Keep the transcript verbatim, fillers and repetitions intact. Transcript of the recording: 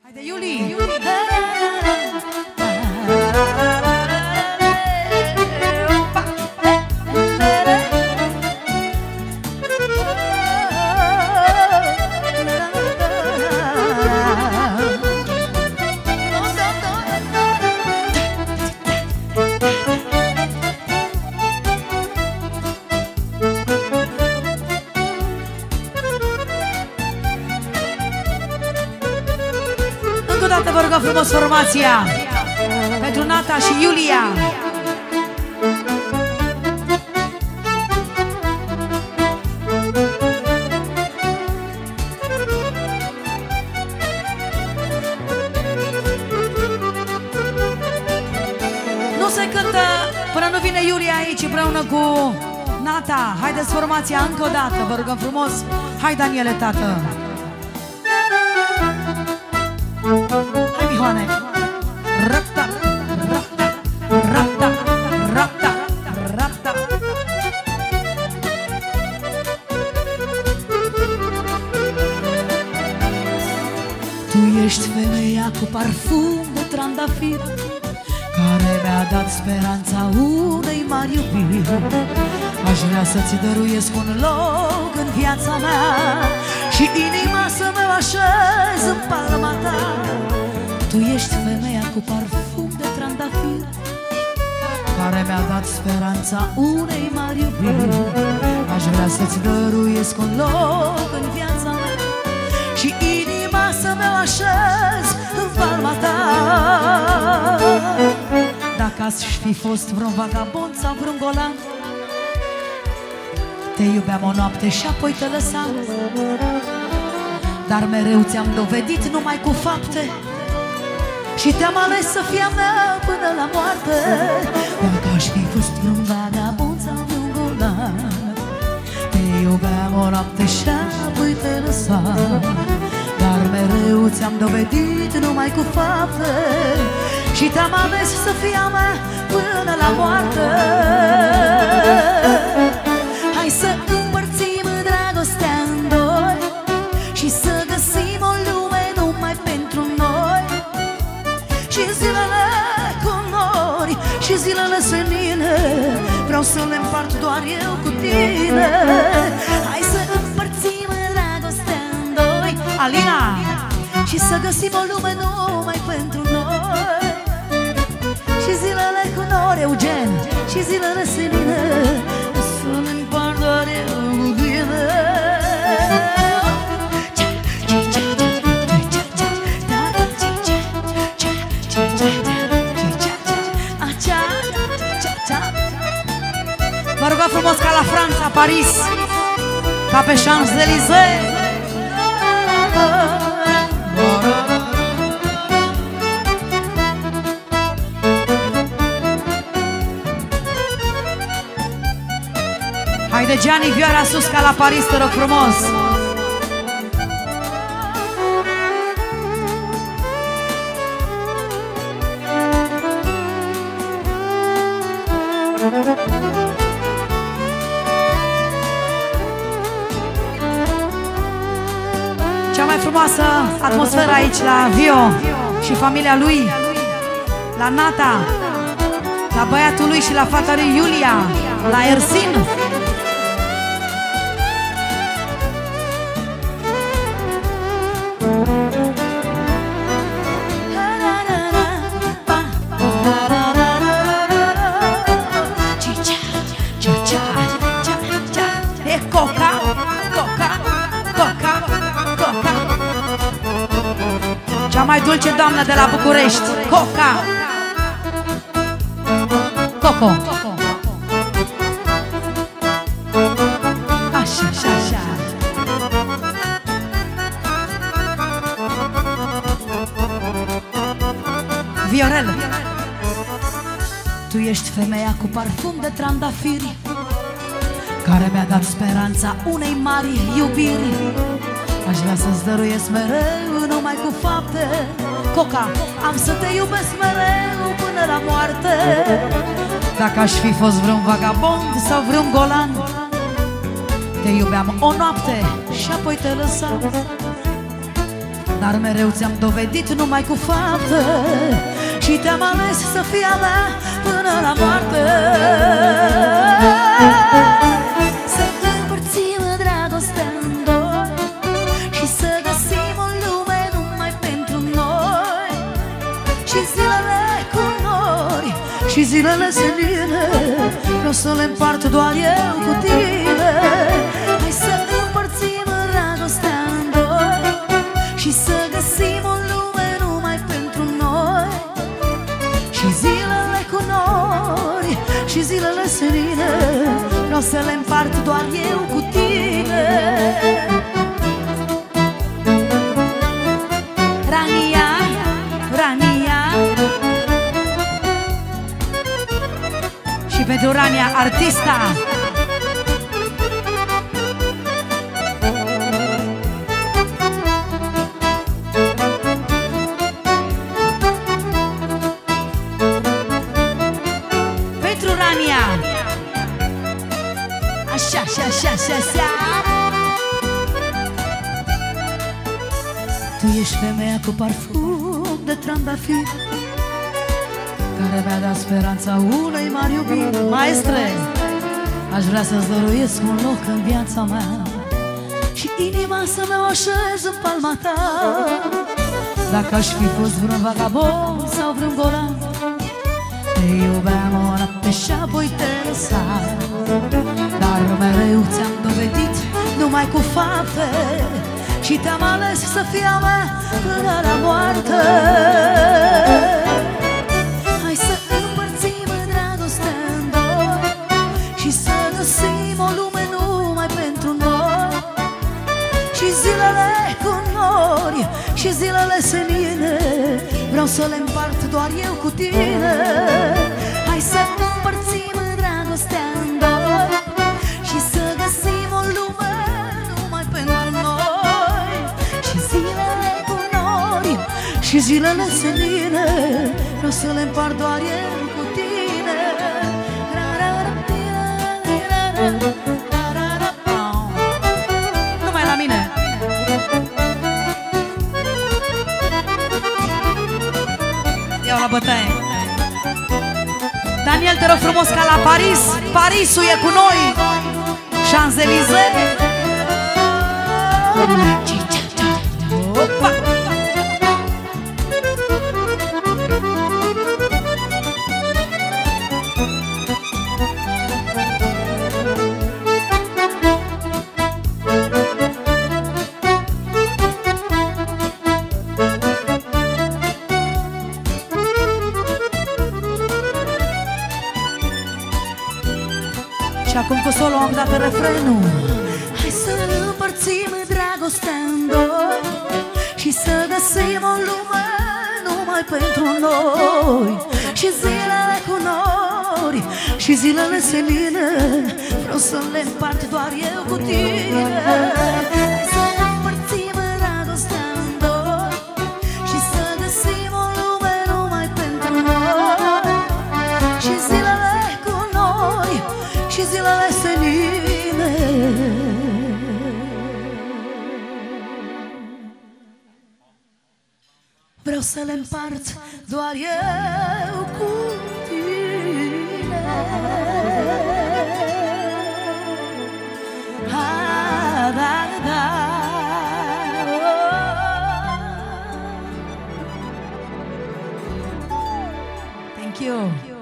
Haide, Iuli! Încă o dată vă rugăm frumos formația pentru Nata și Iulia. Nu se cântă până nu vine Iulia aici împreună cu Nata. Haideți formația încă o dată, vă rugăm frumos. Hai, Daniele, tată! Hai, Mihoane! Rapta, rapta, rapta, rapta, rapta. Tu ești femeia cu parfum de trandafir care mi-a dat speranța unei mari iubiri. Aș vrea să-ți dăruiesc un loc în viața mea și inima să mă așez în palma ta. Tu ești femeia cu parfum de trandafir care mi-a dat speranța unei mari iubiri. Aș vrea să-ți dăruiesc un loc în viața mea și inima să mă așez în palma ta. Dacă aș fi fost vreun vagabond sau vreun golan, te iubeam o noapte și apoi te lăsam. Dar mereu ți-am dovedit numai cu fapte și te-am ales să fie a mea până la moarte. Dacă aș fi fost vreun vagabond sau vreun golan, te iubeam o noapte și apoi te lăsam. Dar mereu ți-am dovedit numai cu fapte și te-am ales să fie a mea până la moarte. Hai să împărțim dragostea în doi și să găsim o lume numai pentru noi. Și zilele cu nori și zilele senine vreau să le împart doar eu cu tine. Hai să împărțim dragostea în doi, Alina, și să găsim o lume numai pentru noi. Și zilele cu nori, Eugen, și zilele senine să le împart doar eu cu tine. Vă rugăm frumos ca la Franța, Paris, ca pe Champs-Élysées. Haide, Gianni, vioara sus ca la Paris, te rog frumos. Cea mai frumoasă atmosferă aici la Vio și familia lui, la Nata, la băiatul lui și la fata lui Iulia, la Ersin. Cea mai dulce doamnă de la București, Coca. Coco. Așa, așa, așa. Viorel. Tu ești femeia cu parfum de trandafiri care mi-a dat speranța unei mari iubiri. Aș vrea să-ți dăruiesc mereu numai cu fapte. Coca, am să te iubesc mereu până la moarte. Dacă aș fi fost vreun vagabond sau vreun golan, te iubeam o noapte și apoi te lăsam. dar mereu ți-am dovedit numai cu fapte și te-am ales să fii a mea până la moarte. Să împărțim dragostea în doi și să găsim o lume numai pentru noi. Și zilele cu nori și zilele senine vreau să le împart doar eu cu tine. Hai să împărțim dragostea în doi și să găsim o lume numai pentru noi. Și zilele cu nori și zilele senine vreau să le împart doar eu cu tine. Rania, Rania. Și pentru Rania, artista. Pentru Rania. Așa, așa, așa, așa, așa. Tu ești femeia cu parfum de trandafir care mi-a dat speranța unei mari iubiri. Maestre, aș vrea să-ți dăruiesc un loc în viața mea și inima să-mi o așez în palma ta. Dacă aș fi fost vreun vagabond sau vreun golan, te iubeam o noapte și apoi te lăsam. Dar mereu ți-am dovedit numai cu fapte și te-am ales să fii a mea până la moarte. Hai să împărțim dragostea în doi și să găsim o lume numai pentru noi. Și zilele cu nori și zilele senine vreau să le împart doar eu cu tine. Hai să împărțim dragostea în doi și să găsim o lume numai pentru noi. Și zilele cu nori și zilele senine vreau să le împart doar eu cu tine. Numai la mine. Iau la bătaie. Daniel, te rog frumos, ca la Paris. Parisul e cu noi. Champs-Élysées. Opa! Și acum cu solo am dat refrenul. Hai să împărțim dragostea în doi și să găsim o lume numai pentru noi. Și zilele cu nori și zilele senine vreau să le împart doar eu cu tine. Hai să împărțim dragostea în doi și să găsim o lume numai pentru noi. Și zilele cu nori și zilele senine vreau să le împart doar eu cu tine. Ah, da, da. Oh. Thank you.